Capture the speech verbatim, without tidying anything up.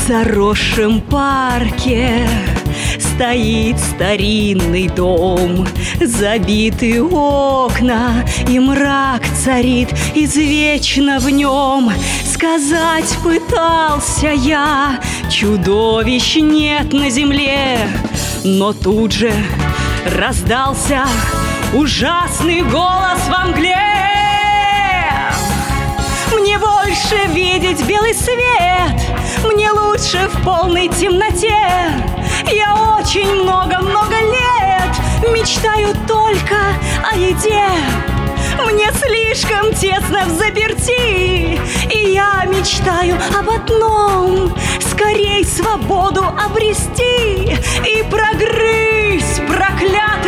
заросшем парке стоит старинный дом, забиты окна, и мрак царит извечно в нем. Сказать пытался я, чудовищ нет на земле, но тут же раздался ужасный голос во мгле. Мне больше видеть белый свет, мне лучше в полной темноте. Я очень много-много лет мечтаю только о еде. Мне слишком тесно в заперти, и я мечтаю об одном: скорей свободу обрести и прогрызть проклятый